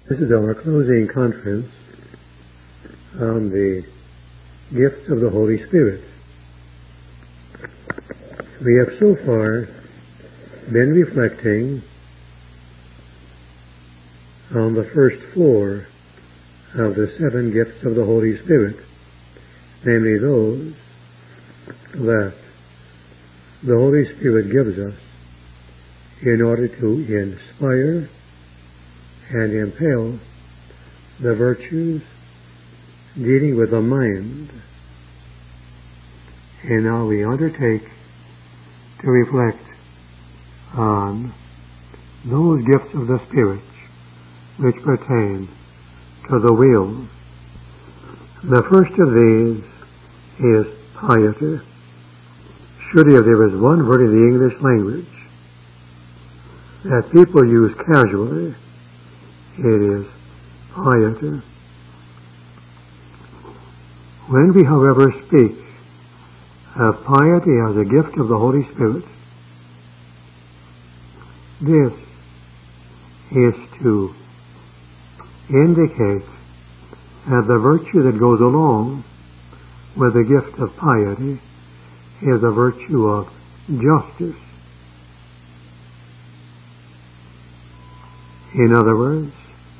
This is our closing conference on the gifts of the Holy Spirit. We have so far been reflecting on the first four of the 7 gifts of the Holy Spirit, namely those that the Holy Spirit gives us in order to inspire and impel the virtues dealing with the mind. And now we undertake to reflect on those gifts of the Spirit which pertain to the will. The first of these is piety. Surely if there is one word in the English language that people use casually, it is piety. When we, however, speak of piety as a gift of the Holy Spirit, this is to indicate that the virtue that goes along with the gift of piety is a virtue of justice. In other words,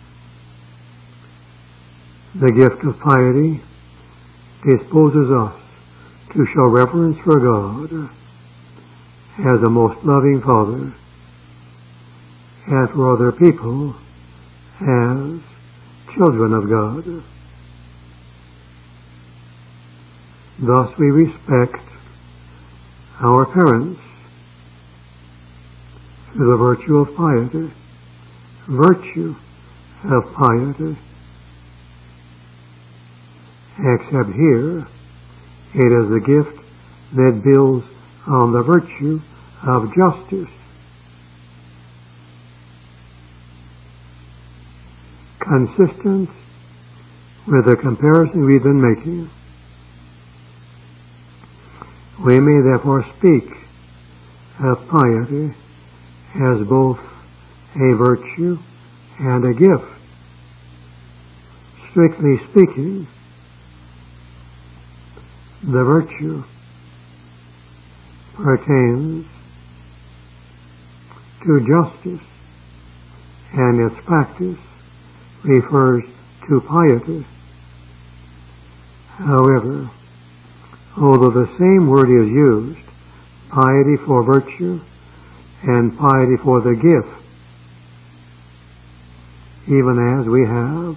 the gift of piety disposes us to show reverence for God as a most loving Father, and for other people as children of God. Thus we respect our parents through the virtue of piety. Virtue of piety. Except here, it is the gift that builds on the virtue of justice. Consistent with the comparison we've been making, we may therefore speak of piety as both a virtue and a gift. Strictly speaking, the virtue pertains to justice, and its practice refers to piety. However, although the same word is used, piety for virtue and piety for the gift, even as we have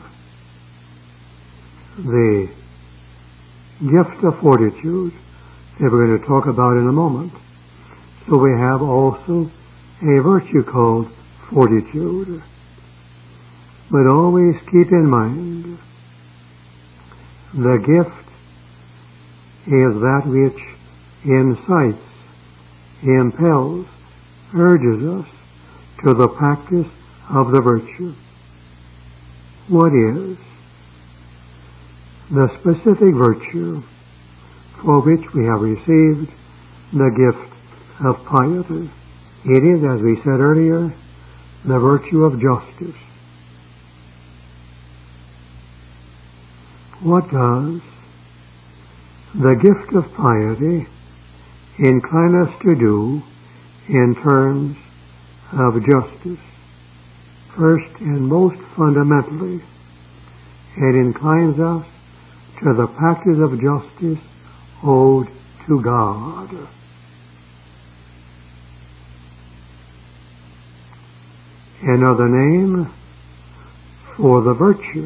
the gift of fortitude that we're going to talk about in a moment, so we have also a virtue called fortitude. But always keep in mind, the gift is that which incites, impels, urges us to the practice of the virtue. What is the specific virtue for which we have received the gift of piety? It is, as we said earlier, the virtue of justice. What does the gift of piety incline us to do in terms of justice? First and most fundamentally, it inclines us to the practice of justice owed to God. Another name for the virtue,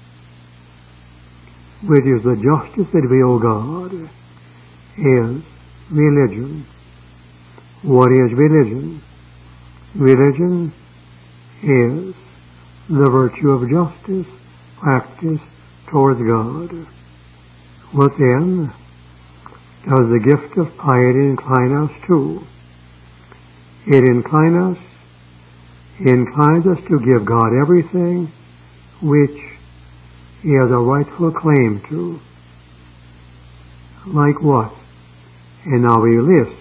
which is the justice that we owe God, is religion. What is religion? Religion is the virtue of justice practiced towards God. What then does the gift of piety incline us to? It inclines us to give God everything which He has a rightful claim to. Like what? And now we list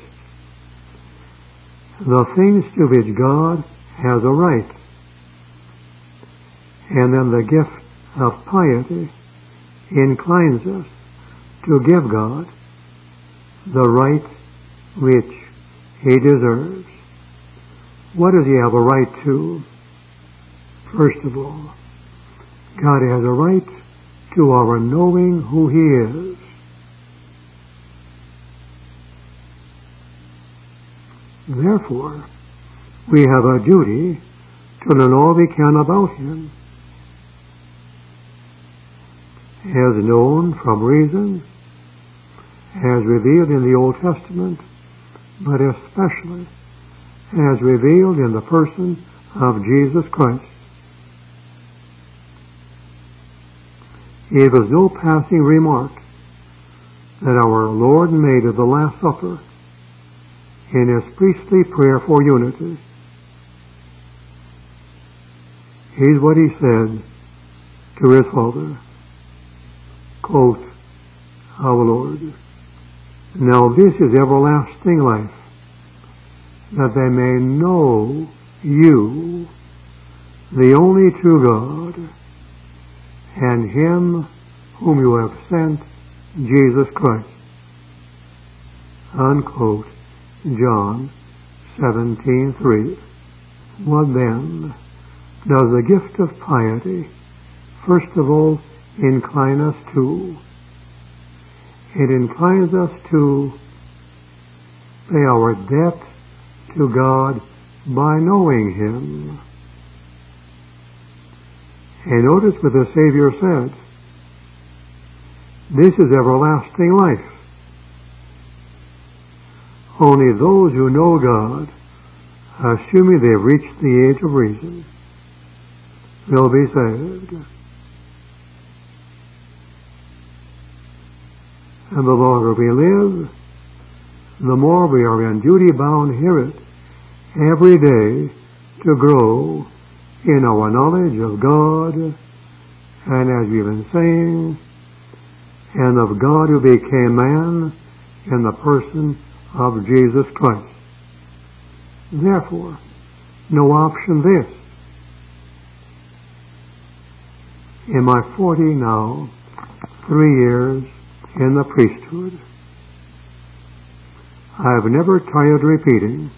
the things to which God has a right. And then the gift of piety inclines us to give God the right which He deserves. What does He have a right to? First of all, God has a right to our knowing who He is. Therefore, we have a duty to learn all we can about Him, as known from reason, as revealed in the Old Testament, but especially as revealed in the person of Jesus Christ. It was no passing remark that our Lord made at the Last Supper in His priestly prayer for unity. Here's what He said to His Father. Quote, our Lord, now this is everlasting life, that they may know You, the only true God, and Him whom You have sent, Jesus Christ. Unquote. John 17:3. What then does the gift of piety first of all incline us to? It inclines us to pay our debt to God by knowing Him. And notice what the Savior said. This is everlasting life. Only those who know God, assuming they've reached the age of reason, will be saved. And the longer we live, the more we are in duty bound, hear it, every day to grow in our knowledge of God, and as we've been saying, and of God who became man in the person of Jesus Christ. Therefore, no option this. In my 3 years in the priesthood, I have never tired repeating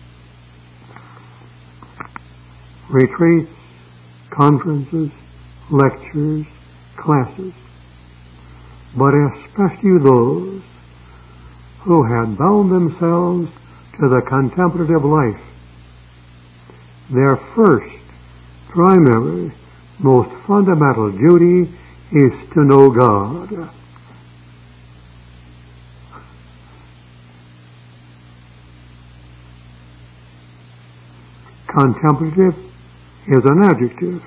retreats, conferences, lectures, classes, but especially those who had bound themselves to the contemplative life. Their first, primary, most fundamental duty is to know God. Contemplative is an adjective.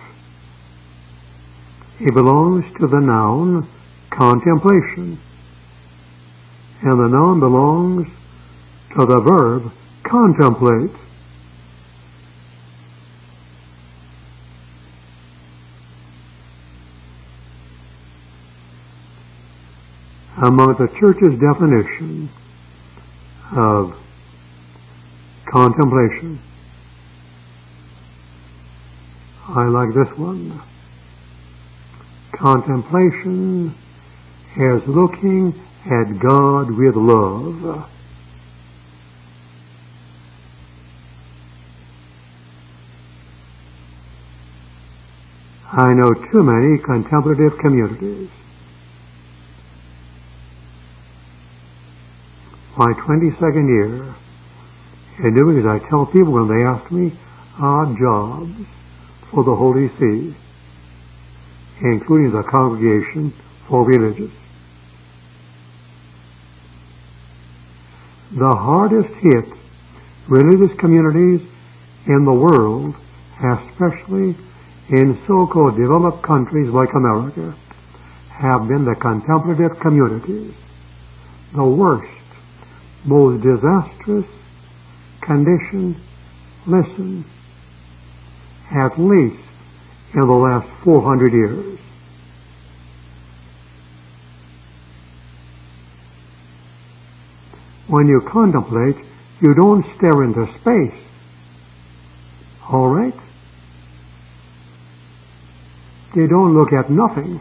It belongs to the noun contemplation, and the noun belongs to the verb contemplate. Among the Church's definition of contemplation, I like this one. Contemplation is looking at God with love. I know too many contemplative communities. My 22nd year in doing as I tell people when they ask me odd jobs for the Holy See, including the Congregation for Religious. The hardest hit religious communities in the world, especially in so-called developed countries like America, have been the contemplative communities. The worst, most disastrous condition, listen, at least in the last 400 years. When you contemplate, you don't stare into space. All right? They don't look at nothing.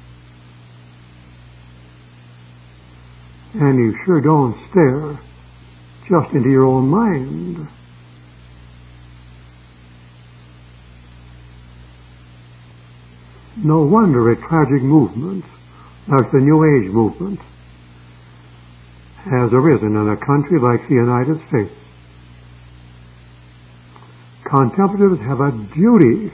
And you sure don't stare just into your own mind. No wonder a tragic movement like the New Age movement has arisen in a country like the United States. Contemplatives have a duty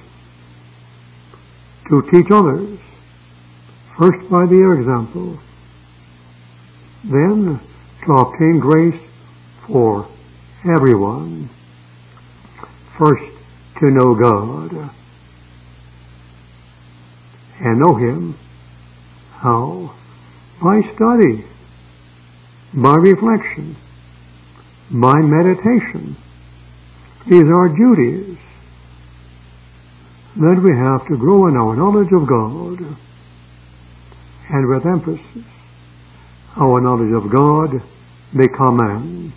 to teach others, first by their example, then to obtain grace for everyone. First, to know God and know Him. How? By study, by reflection, by meditation. These are duties. Then we have to grow in our knowledge of God, and with emphasis, our knowledge of God become man.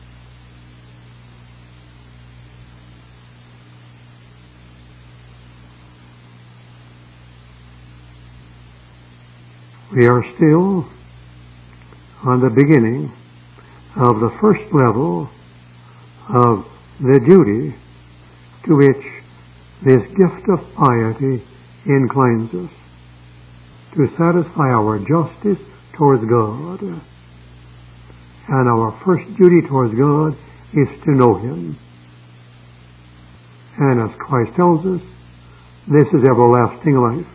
We are still on the beginning of the first level of the duty to which this gift of piety inclines us, to satisfy our justice towards God. And our first duty towards God is to know Him. And as Christ tells us, this is everlasting life.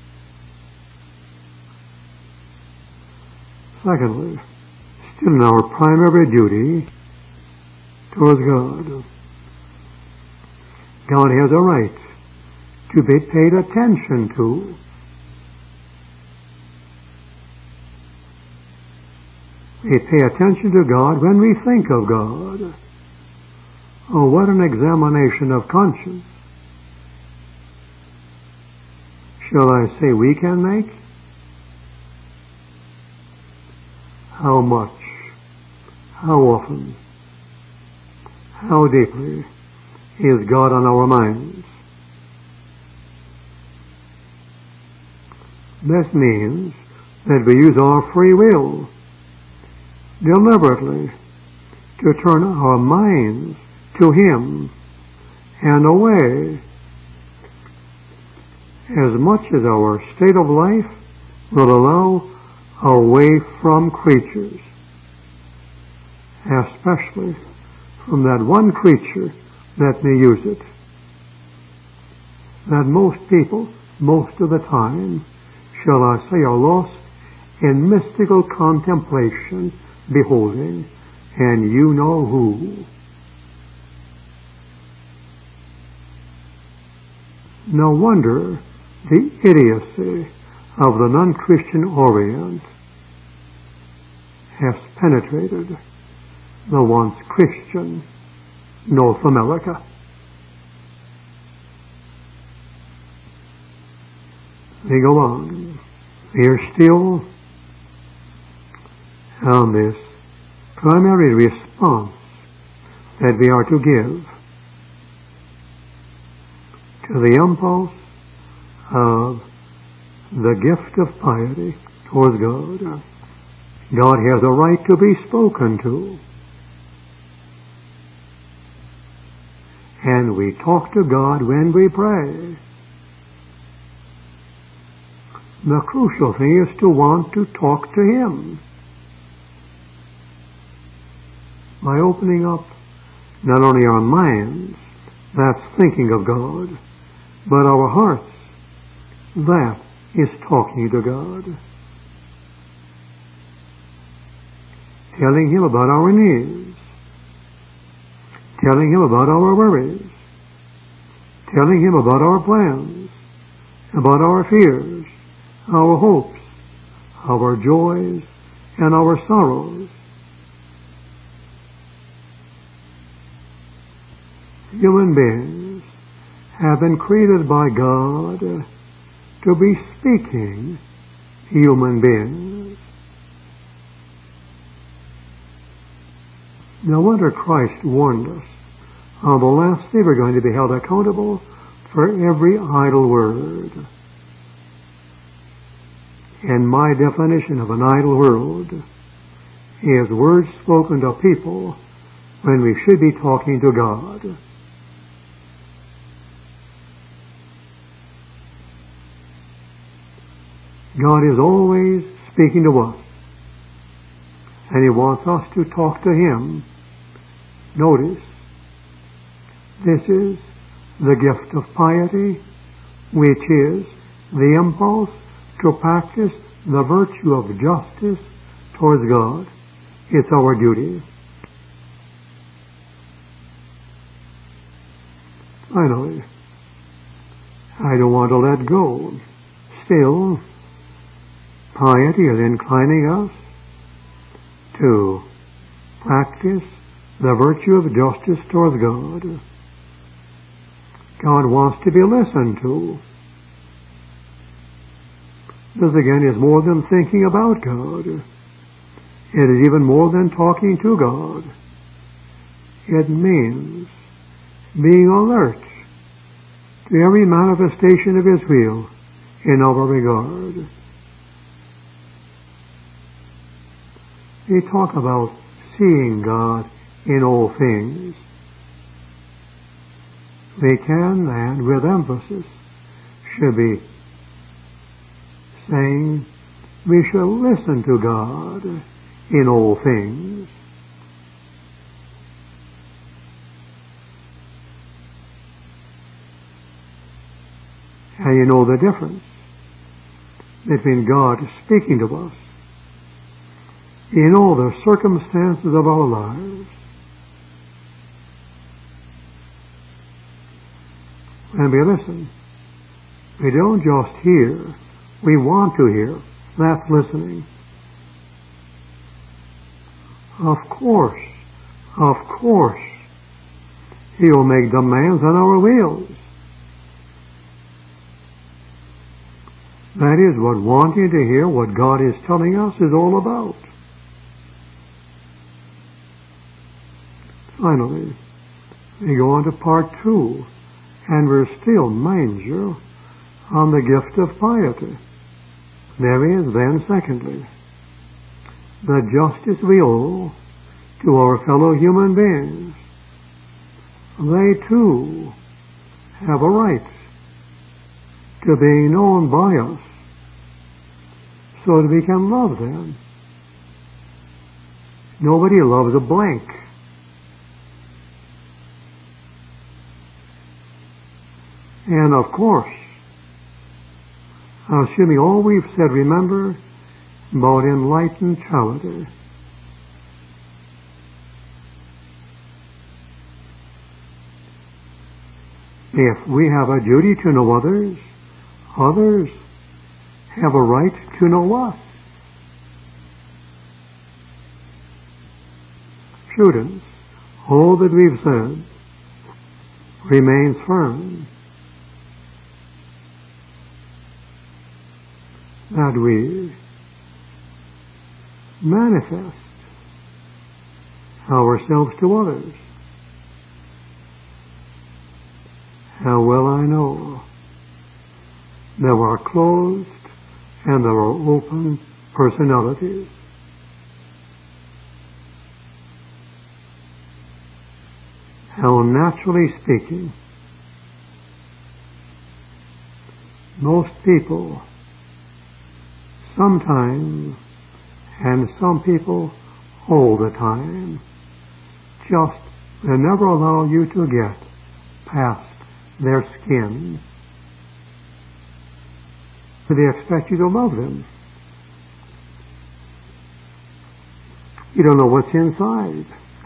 Secondly, still in our primary duty towards God, God has a right to be paid attention to. We pay attention to God when we think of God. Oh, what an examination of conscience, shall I say, we can make? How much, how often, how deeply is God on our minds? This means that we use our free will deliberately to turn our minds to Him and away as much as our state of life will allow, away from creatures, especially from that one creature that may use it, that most people, most of the time, shall I say, are lost in mystical contemplation, beholding, and you know who. No wonder the idiocy of the non-Christian Orient has penetrated the once Christian North America. They go on. We are still on this primary response that we are to give to the impulse of the gift of piety towards God. God has a right to be spoken to. And we talk to God when we pray. The crucial thing is to want to talk to Him. By opening up not only our minds, that's thinking of God, but our hearts, that is talking to God. Telling Him about our needs. Telling Him about our worries. Telling Him about our plans, about our fears, our hopes, our joys, and our sorrows. Human beings have been created by God to be speaking human beings. No wonder Christ warned us on the last day we're going to be held accountable for every idle word. And my definition of an idle world is words spoken to people when we should be talking to God. God is always speaking to us, and He wants us to talk to Him. Notice, this is the gift of piety, which is the impulse to practice the virtue of justice towards God. It's our duty. Finally, I don't want to let go. Still, piety is inclining us to practice the virtue of justice towards God. God wants to be listened to. This again is more than thinking about God. It is even more than talking to God. It means being alert to every manifestation of His will in our regard. We talk about seeing God in all things. We can, and with emphasis, should be saying we shall listen to God in all things. And you know the difference between God speaking to us in all the circumstances of our lives. When we listen, we don't just hear, we want to hear. That's listening. Of course, He will make demands on our wills. That is what wanting to hear what God is telling us is all about. Finally, we go on to part 2, and we're still, mind you, on the gift of piety. There is then, secondly, the justice we owe to our fellow human beings. They too have a right to being known by us so that we can love them. Nobody loves a blank. And of course, assuming all we've said, remember about enlightened charity. If we have a duty to know others, others have a right to know us. Students, all that we've said remains firm. That we manifest ourselves to others. How well I know there are closed and there are open personalities. How naturally speaking, most people sometimes, and some people all the time, just they never allow you to get past their skin. They expect you to love them. You don't know what's inside.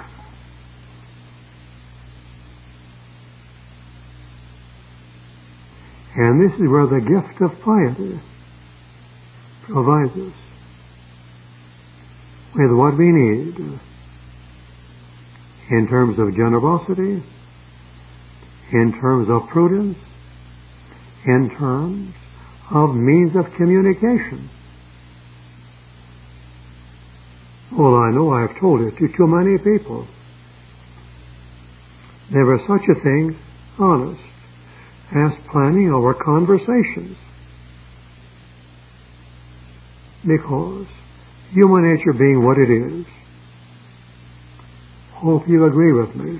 And this is where the gift of piety provides us with what we need in terms of generosity, in terms of prudence, in terms of means of communication. Well, I know I've told it to too many people. There is such a thing, honest, as planning our conversations. Because human nature being what it is, hope you agree with me.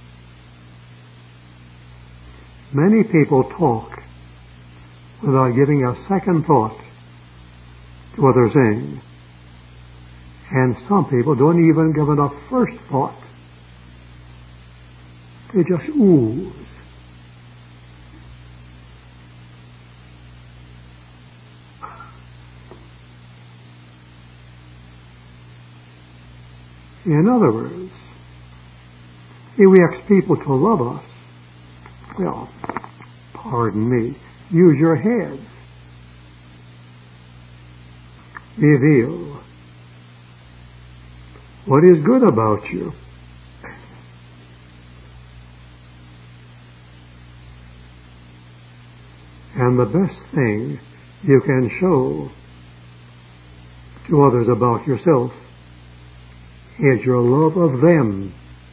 Many people talk without giving a second thought to what they're saying. And some people don't even give it a first thought. They just ooze. In other words, if we ask people to love us, well, pardon me, use your heads. Reveal what is good about you. And the best thing you can show to others about yourself is your love of them.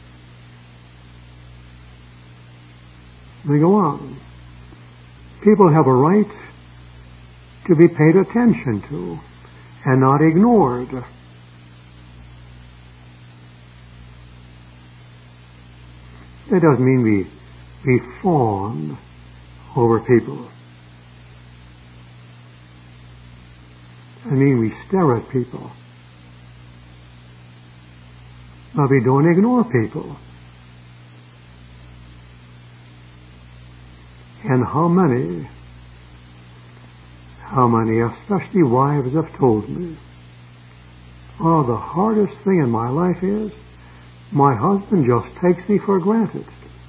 We go on. People have a right to be paid attention to and not ignored. That doesn't mean we fawn over people. I mean we stare at people. But we don't ignore people. And how many, especially wives, have told me, oh, the hardest thing in my life is my husband just takes me for granted.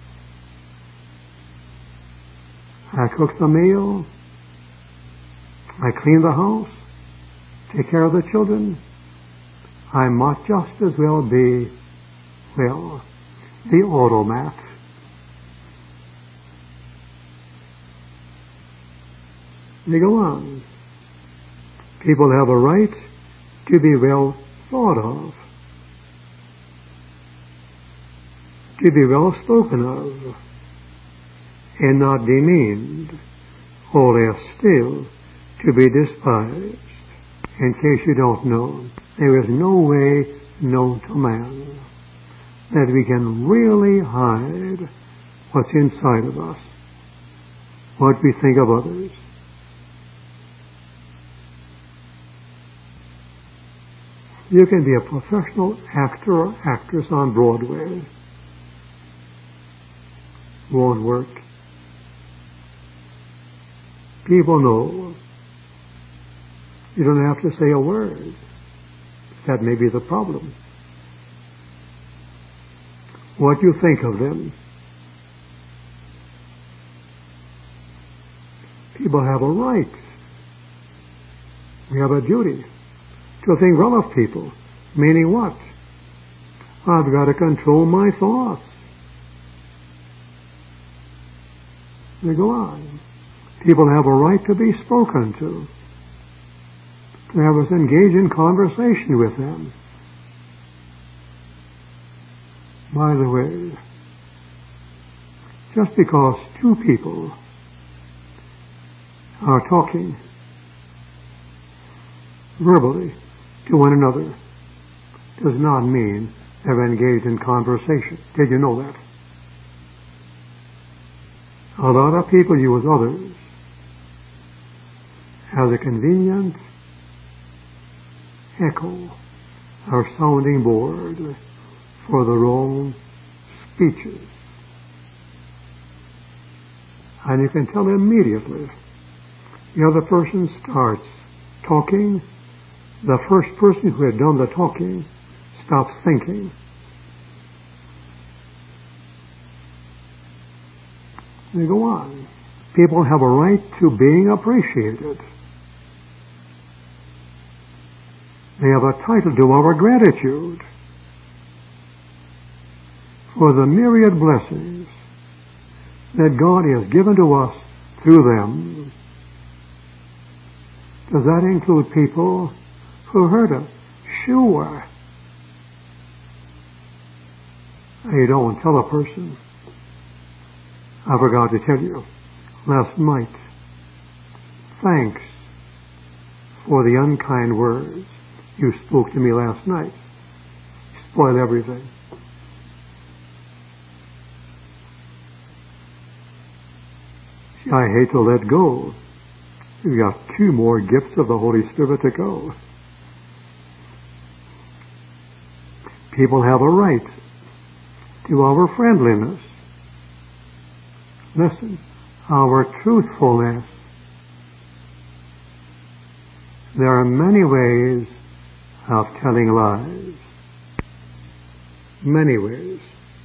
I cook the meal, I clean the house, take care of the children. I might just as well be, the automat. They go on. People have a right to be well thought of, to be well spoken of, and not demeaned, or less still, to be despised. In case you don't know, there is no way known to man that we can really hide what's inside of us, what we think of others. You can be a professional actor or actress on Broadway. Won't work. People know. You don't have to say a word. That may be the problem. What you think of them. People have a right. We have a duty to think well of people. Meaning what? I've got to control my thoughts. They go on. People have a right to be spoken to have us engage in conversation with them. By the way, just because two people are talking verbally to one another does not mean they're engaged in conversation. Did you know that? A lot of people use others as a convenient echo or sounding board for their own speeches. And you can tell immediately the other person starts talking, the first person who had done the talking stops thinking. They go on. People have a right to being appreciated. They have a title to our gratitude for the myriad blessings that God has given to us through them. Does that include people who hurt us? Sure. You don't tell a person. I forgot to tell you last night. Thanks for the unkind words you spoke to me last night. Spoil everything. See, I hate to let go. We've got 2 more gifts of the Holy Spirit to go. People have a right to our friendliness. Listen, our truthfulness. There are many ways of telling lies. Many ways.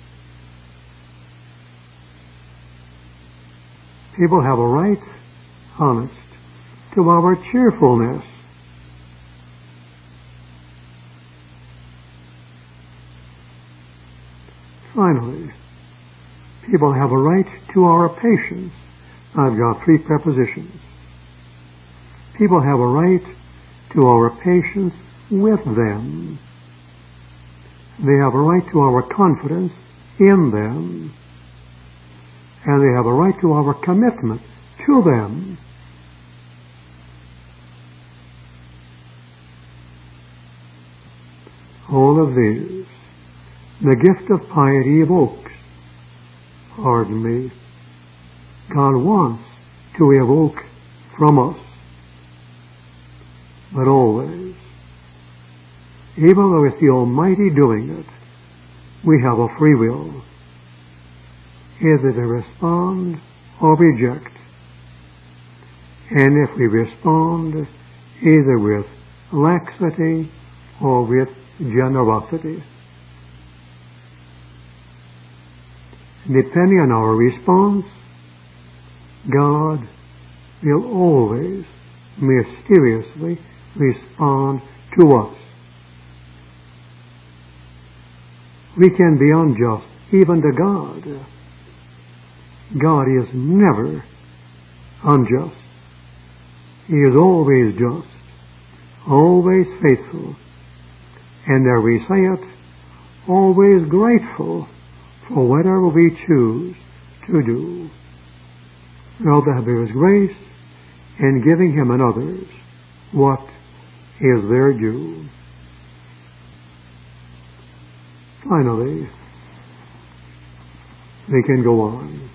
People have a right, honest, to our cheerfulness. Finally, people have a right to our patience. I've got 3 prepositions. People have a right to our patience with them. They have a right to our confidence in them. And they have a right to our commitment to them. All of these, the gift of piety evokes. Pardon me. God wants to evoke from us. But always, even though it's the Almighty doing it, we have a free will, either to respond or reject. And if we respond, either with laxity or with generosity. Depending on our response, God will always mysteriously respond to us. We can be unjust even to God. God is never unjust. He is always just, always faithful, and there we say it, always grateful for whatever we choose to do. Rather have His grace in giving Him and others what is their due. Finally, we can go on.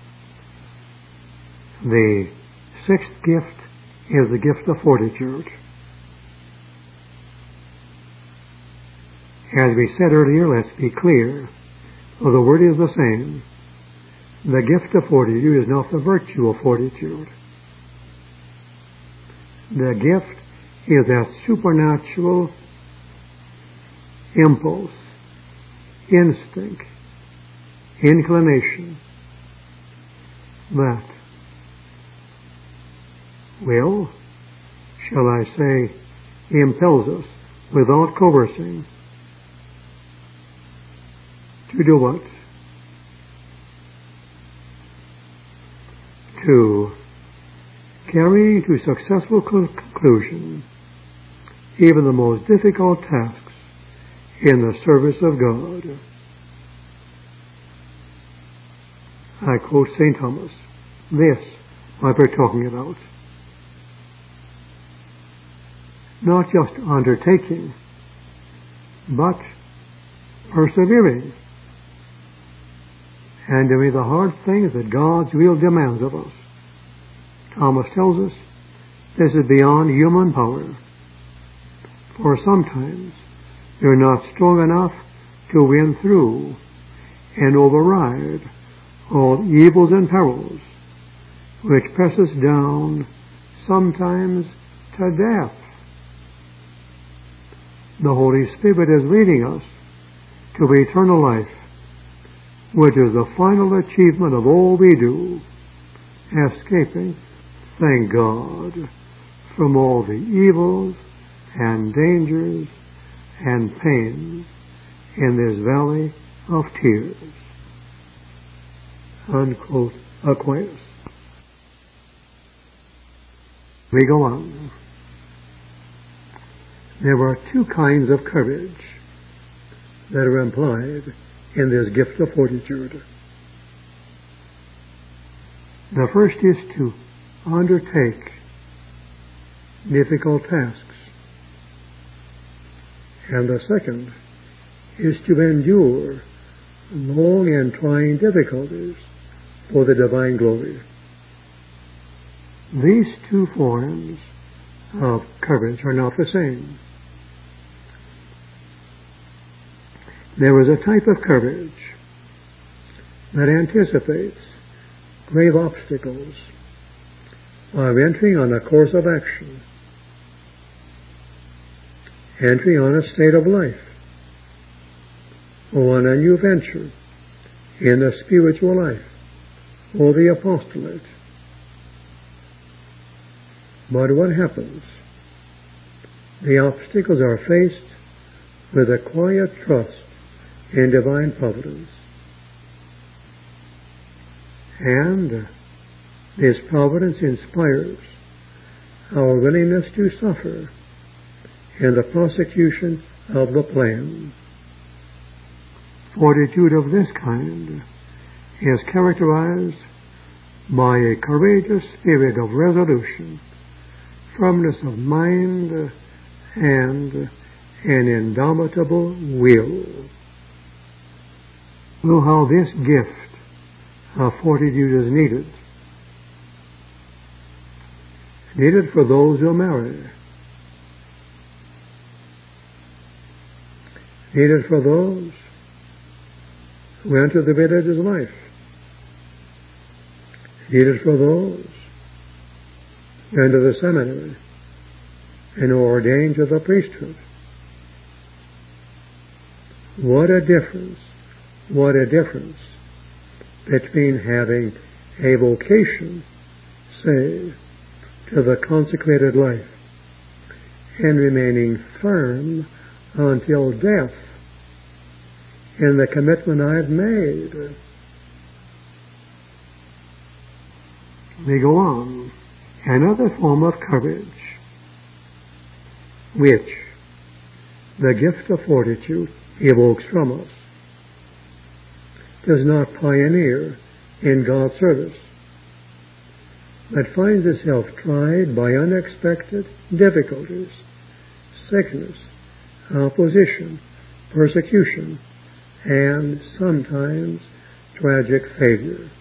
The 6th gift is the gift of fortitude. As we said earlier, let's be clear, though the word is the same, the gift of fortitude is not the virtue of fortitude. The gift is that supernatural impulse, instinct, inclination that will, shall I say, impels us without coercing to do what? To carry to successful conclusion even the most difficult tasks in the service of God. I quote St. Thomas, this, what we're talking about. Not just undertaking, but persevering and doing the hard things that God's will demands of us. Thomas tells us this is beyond human power. For sometimes you're not strong enough to win through and override all evils and perils which press us down, sometimes to death. The Holy Spirit is leading us to eternal life, which is the final achievement of all we do, escaping, thank God, from all the evils and dangers and pains in this valley of tears. Unquote, Aquinas. We go on. There are 2 kinds of courage that are implied in this gift of fortitude. The first is to undertake difficult tasks. And the second is to endure long and trying difficulties for the divine glory. These two forms of courage are not the same. There is a type of courage that anticipates grave obstacles of entering on a course of action, entering on a state of life, or on a new venture in the spiritual life or the apostolate. But what happens? The obstacles are faced with a quiet trust in divine providence. And this providence inspires our willingness to suffer in the prosecution of the plan. Fortitude of this kind is characterized by a courageous spirit of resolution, firmness of mind, and an indomitable will. Know how this gift of fortitude is needed. Needed for those who marry. Needed for those who enter the religious life. Needed for those who enter the seminary and are ordained to the priesthood. What a difference between having a vocation, say, to the consecrated life and remaining firm until death in the commitment I've made. We go on. Another form of courage, which the gift of fortitude evokes from us, does not pioneer in God's service, but finds itself tried by unexpected difficulties, sickness, opposition, persecution, and sometimes tragic failure.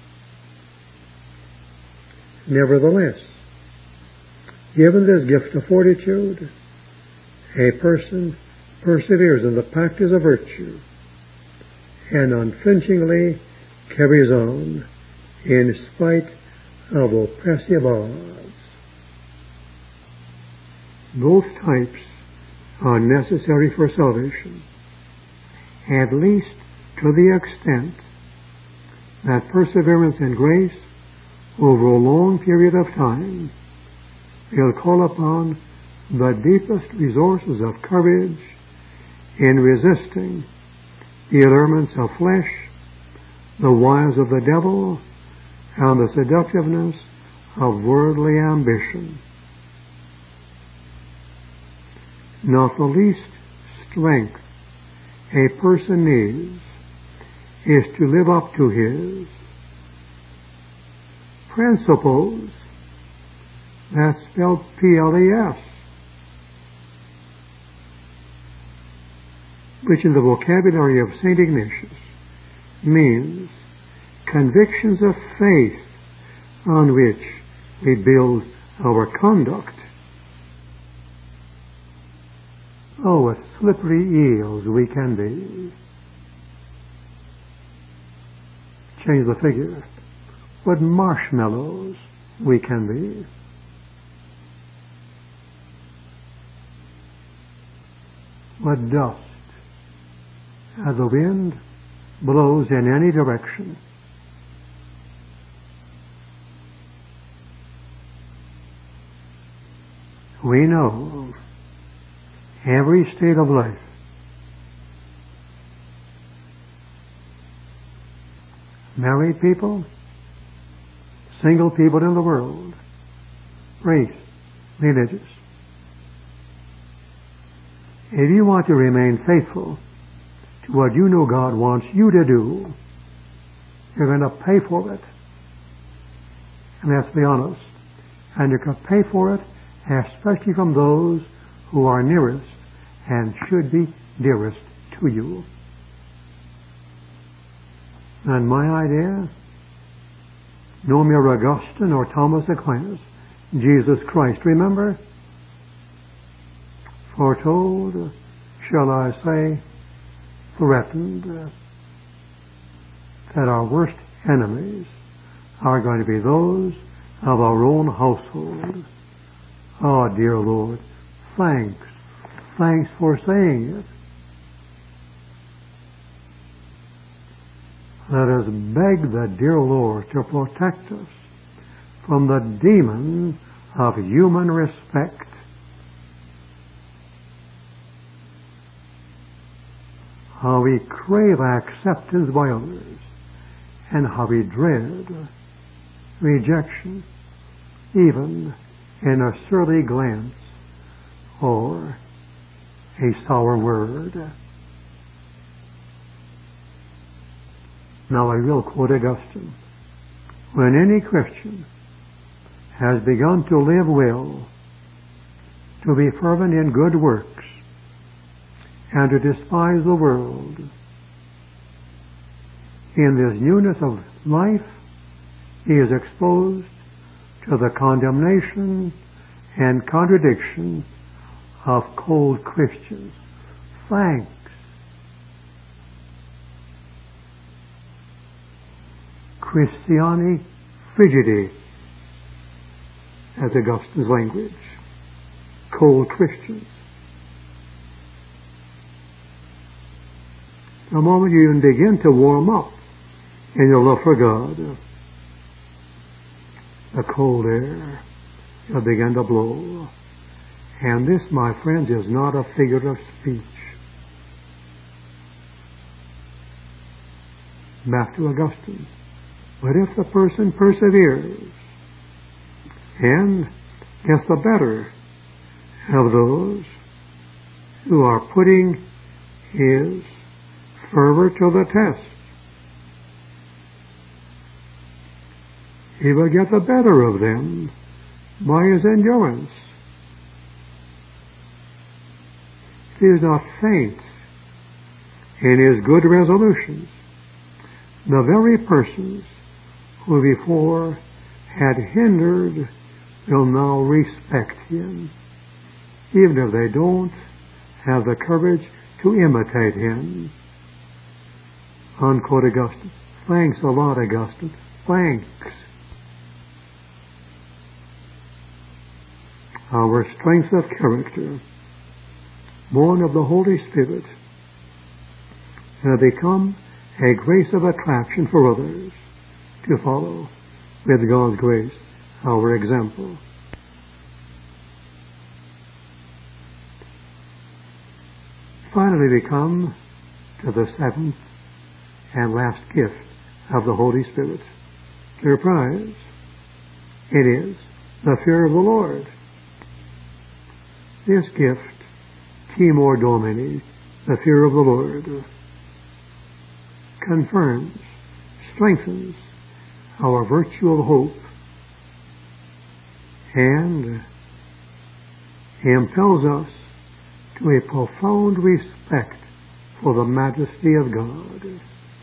Nevertheless, given this gift of fortitude, a person perseveres in the practice of virtue and unflinchingly carries on in spite of oppressive odds. Both types are necessary for salvation, at least to the extent that perseverance and grace over a long period of time will call upon the deepest resources of courage in resisting the allurements of flesh, the wiles of the devil, and the seductiveness of worldly ambition. Not the least strength a person needs is to live up to his principles. That's spelled P-L-E-S, which in the vocabulary of St. Ignatius means convictions of faith on which we build our conduct. Oh, what slippery eels we can be. Change the figure. What marshmallows we can be. What dust as the wind blows in any direction. We know every state of life. Married people, single people in the world, race, religious. If you want to remain faithful to what you know God wants you to do, you're going to pay for it. And let's be honest. And you can pay for it especially from those who are nearest and should be dearest to you. And my idea, no mere Augustine or Thomas Aquinas, Jesus Christ, remember? Foretold, shall I say, threatened, that our worst enemies are going to be those of our own household. Oh, dear Lord, thanks. Thanks for saying it. Let us beg the dear Lord to protect us from the demon of human respect. How we crave acceptance by others, and how we dread rejection, even in a surly glance or a sour word. Now I will quote Augustine. When any Christian has begun to live well, to be fervent in good works, and to despise the world, in this newness of life, he is exposed to the condemnation and contradiction of cold Christians. Thanks. Christiani frigidi, as Augustine's language. Cold Christians. The moment you even begin to warm up in your love for God, the cold air will begin to blow. And this, my friends, is not a figure of speech. Back to Augustine. But if the person perseveres and gets the better of those who are putting his fervor to the test, he will get the better of them by his endurance. If he is not faint in his good resolutions, the very persons who before had hindered will now respect him, even if they don't have the courage to imitate him. Unquote Augustine. Thanks a lot, Augustine. Thanks. Our strength of character, born of the Holy Spirit, will become a grace of attraction for others to follow, with God's grace, our example. Finally, we come to the seventh and last gift of the Holy Spirit. Your prize. It is the fear of the Lord. This gift, timor Domini, the fear of the Lord, confirms, strengthens our virtue of hope, and impels us to a profound respect for the majesty of God.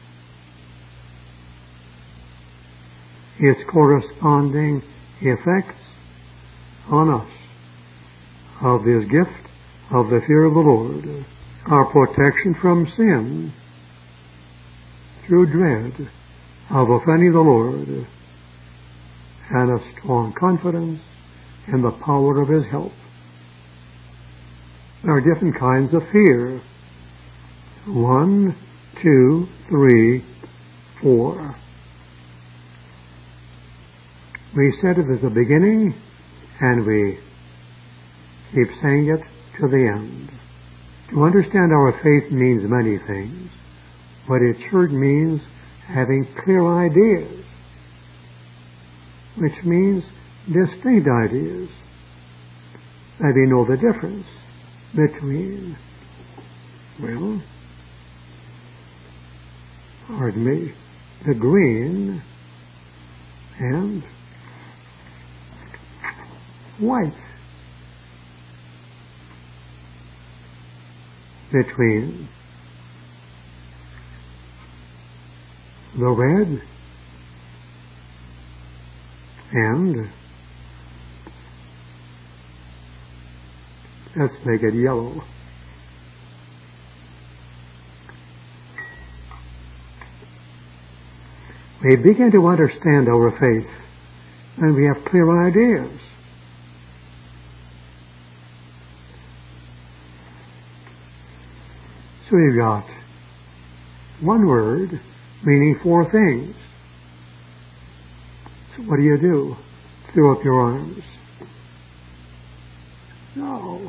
Its corresponding effects on us of this gift of the fear of the Lord are protection from sin through dread of offending the Lord, and a strong confidence in the power of his help. There are different kinds of fear. 1, 2, 3, 4. We said it at the beginning, and we keep saying it to the end. To understand our faith means many things, but it sure means having clear ideas, which means distinct ideas, that we know the difference between, well, pardon me, the green and white. between the red and, let's make it yellow. We begin to understand our faith and we have clear ideas. So we've got one word meaning four things. So what do? Throw up your arms. No.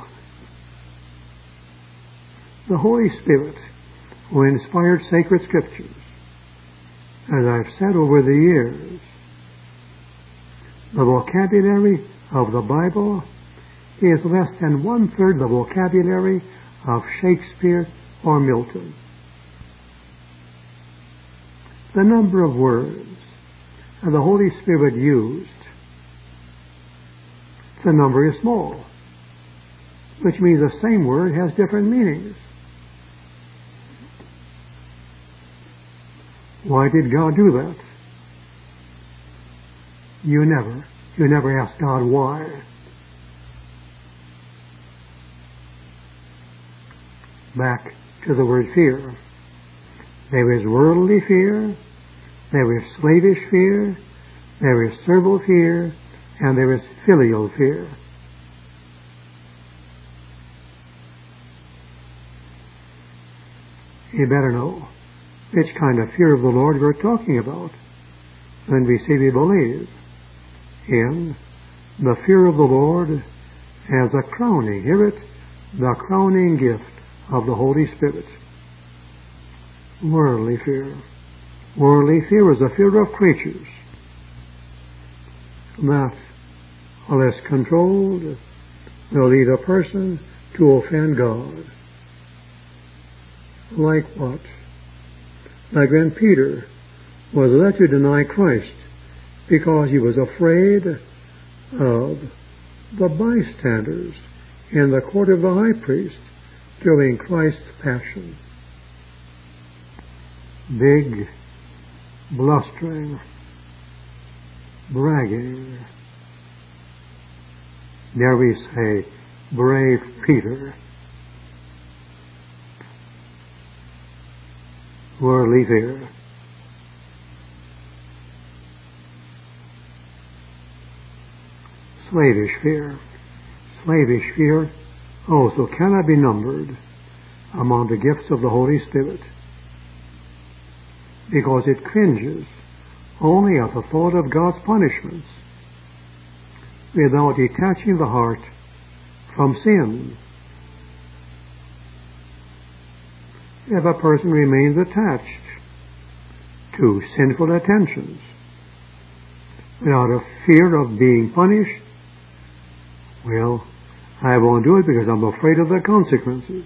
The Holy Spirit, who inspired sacred scriptures, as I've said over the years, the vocabulary of the Bible is less than 1/3 the vocabulary of Shakespeare or Milton. The number of words that the Holy Spirit used, the number is small, which means the same word has different meanings. Why did God do that? You never ask God why. Back to the word fear. There is worldly fear, there is slavish fear, there is servile fear, and there is filial fear. You better know which kind of fear of the Lord we're talking about when we say we believe in the fear of the Lord as a crowning, hear it, the crowning gift of the Holy Spirit. Worldly fear. Worldly fear is a fear of creatures that, unless controlled, will lead a person to offend God. Like what? Like when Peter was led to deny Christ because he was afraid of the bystanders in the court of the high priest during Christ's passion. Big, blustering, bragging, dare we say, brave Peter. Worldly fear. Slavish fear. Slavish fear also cannot be numbered among the gifts of the Holy Spirit, because it cringes only at the thought of God's punishments without detaching the heart from sin. If a person remains attached to sinful attentions without a fear of being punished, well, I won't do it because I'm afraid of the consequences.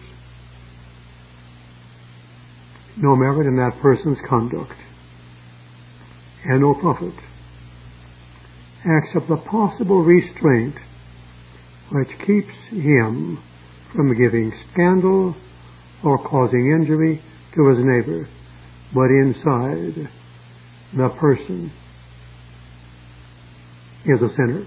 No merit in that person's conduct, and no profit, except the possible restraint which keeps him from giving scandal or causing injury to his neighbor, but inside, the person is a sinner.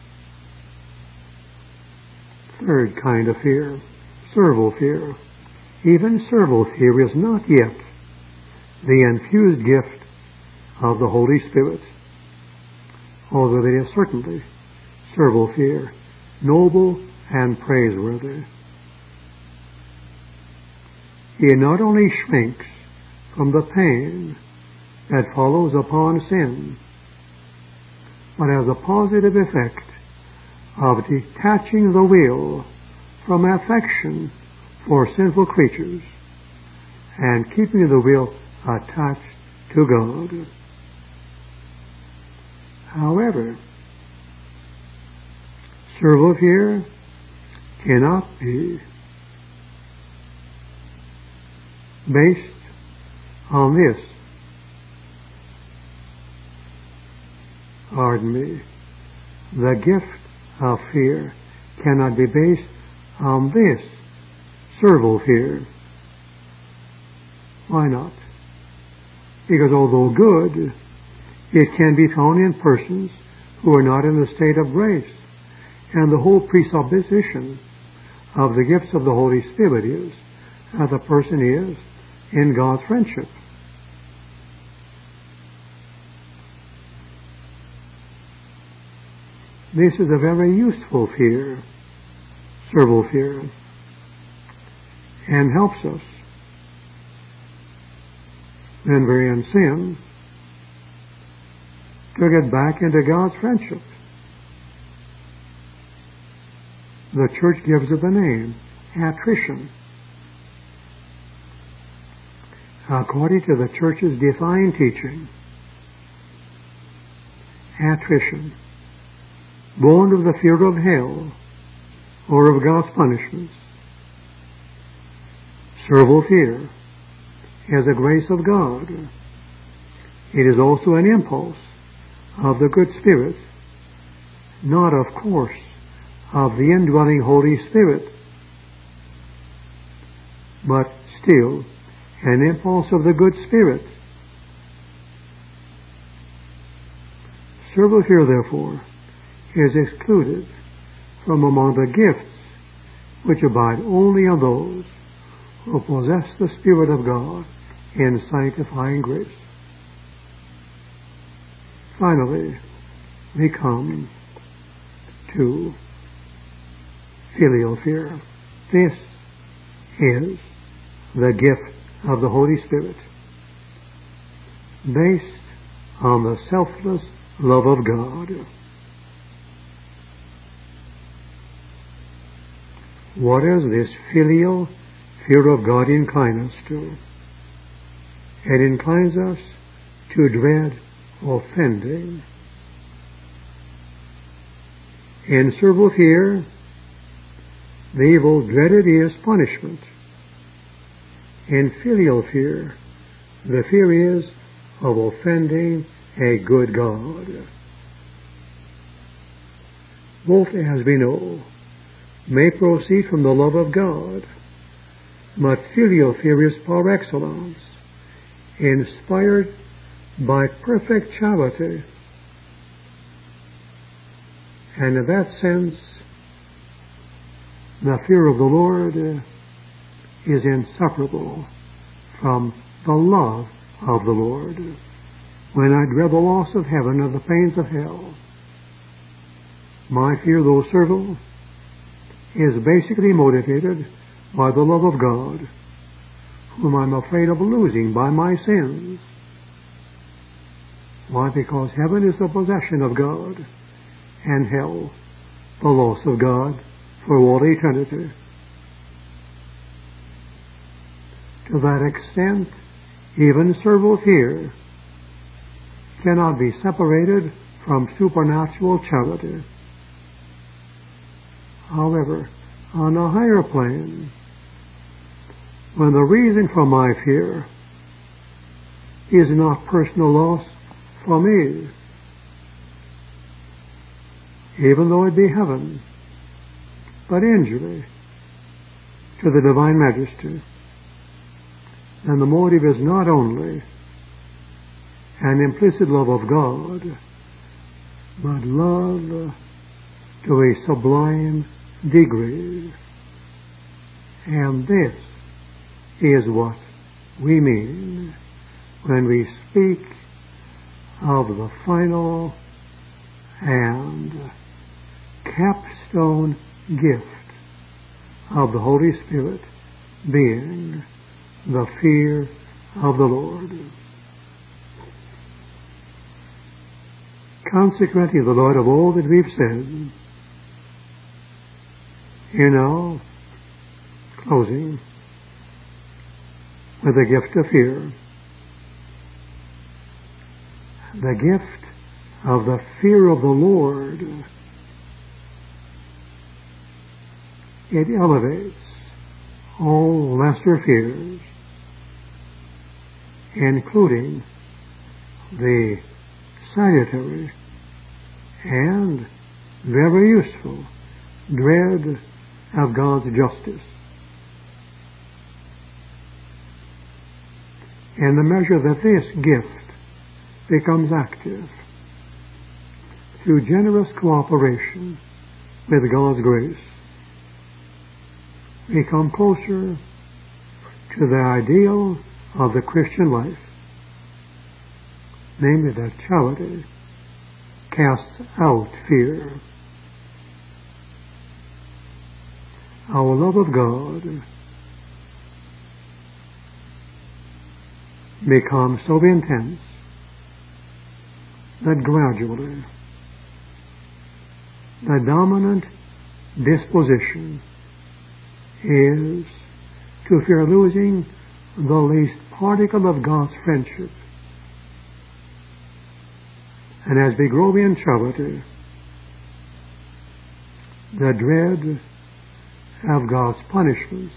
Third kind of fear, servile fear. Even servile fear is not yet the infused gift of the Holy Spirit, although it is certainly servile fear, noble and praiseworthy. He not only shrinks from the pain that follows upon sin, but has a positive effect of detaching the will from affection for sinful creatures and keeping the will attached to God. However, servile fear cannot be based on this. The gift of fear cannot be based on this servile fear. Why not? Because although good, it can be found in persons who are not in the state of grace. And the whole presupposition of the gifts of the Holy Spirit is that the person is in God's friendship. This is a very useful fear, servile fear, and helps us when we're in sin to get back into God's friendship. The church gives it the name, attrition. According to the church's defined teaching, attrition, born of the fear of hell or of God's punishments. Servile fear is a grace of God. It is also an impulse of the good Spirit, not, of course, of the indwelling Holy Spirit, but still an impulse of the good Spirit. Servile fear, therefore, is excluded from among the gifts which abide only on those who possess the Spirit of God in sanctifying grace. Finally, we come to filial fear. This is the gift of the Holy Spirit, based on the selfless love of God. What does this filial fear of God incline us to? It inclines us to dread offending. In servile fear, the evil dreaded is punishment. In filial fear, the fear is of offending a good God. Both, as we know, may proceed from the love of God, but filial fear is par excellence, inspired by perfect charity. And in that sense, the fear of the Lord is inseparable from the love of the Lord. When I dread the loss of heaven and the pains of hell, my fear, though servile, is basically motivated by the love of God, whom I'm afraid of losing by my sins. Why? Because heaven is the possession of God, and hell, the loss of God for all eternity. To that extent, even servile fear cannot be separated from supernatural charity. However, on a higher plane, when the reason for my fear is not personal loss for me, even though it be heaven, but injury to the divine majesty, then the motive is not only an implicit love of God, but love to a sublime degree. And this is what we mean when we speak of the final and capstone gift of the Holy Spirit being the fear of the Lord. Consequently, the Lord, of all that we've said, closing with the gift of fear, the gift of the fear of the Lord, it elevates all lesser fears, including the salutary and very useful dread of God's justice. in the measure that this gift becomes active through generous cooperation with God's grace, we come closer to the ideal of the Christian life, namely that charity casts out fear. Our love of God becomes so intense that gradually the dominant disposition is to fear losing the least particle of God's friendship. And as we grow in charity, the dread of God's punishments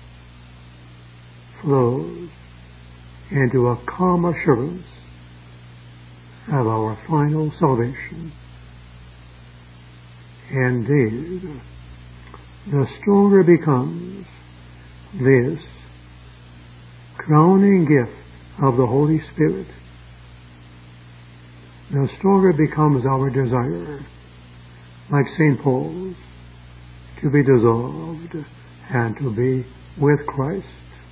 flows into a calm assurance of our final salvation. Indeed, the stronger becomes this crowning gift of the Holy Spirit, the stronger becomes our desire, like St. Paul's, to be dissolved and to be with Christ.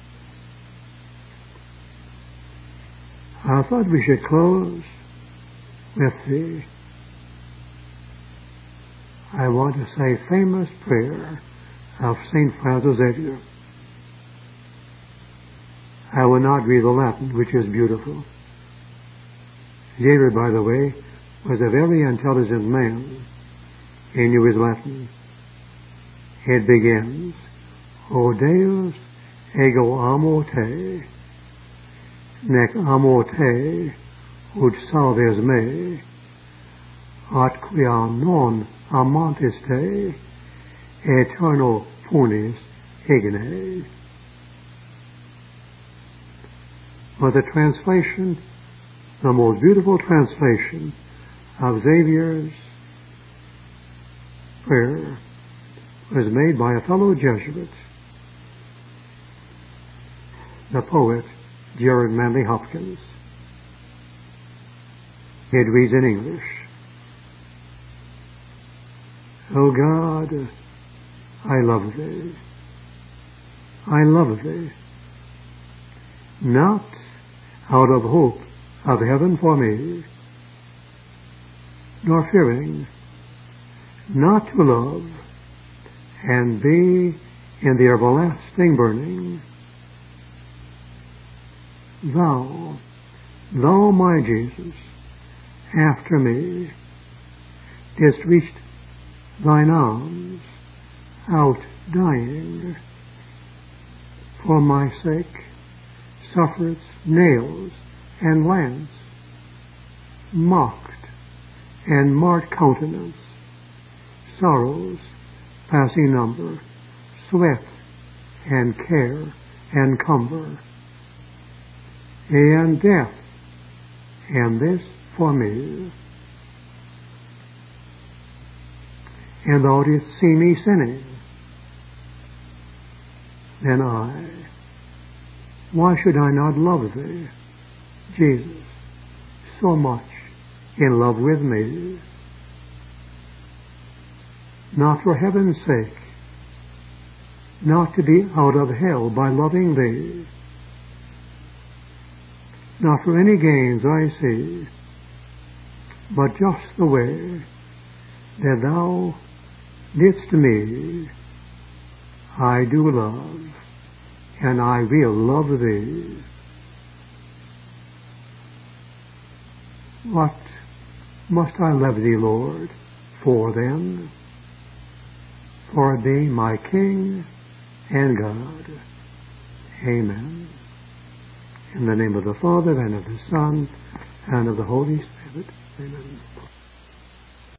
I thought we should close with I want to say, famous prayer of St. Francis Xavier. I will not read the Latin, which is beautiful. Xavier, by the way, was a very intelligent man. He knew his Latin. It begins, O Deus, ego amo te, nec amo te, ut salves me, atquia non amantis te, eterno punis igne. But the translation, the most beautiful translation of Xavier's prayer, was made by a fellow Jesuit, the poet Gerard Manley Hopkins. It reads in English, O God, I love thee. I love thee, not out of hope of heaven for me, nor fearing not to love and be in the everlasting burning. Thou, my Jesus, after me, didst reach thine arms out dying, for my sake sufferedst nails and lance, mocked and marred countenance, sorrows passing number, sweat and care and cumber, and death, and this for me. And thou didst see me sinning, then why should I not love thee, Jesus, so much in love with me? Not for heaven's sake, not to be out of hell by loving thee, not for any gains I see, but just the way that thou didst me, I do love, and I will love thee. What must I love thee, Lord, for then? For thee, my King and God. Amen. In the name of the Father, and of the Son, and of the Holy Spirit. Amen.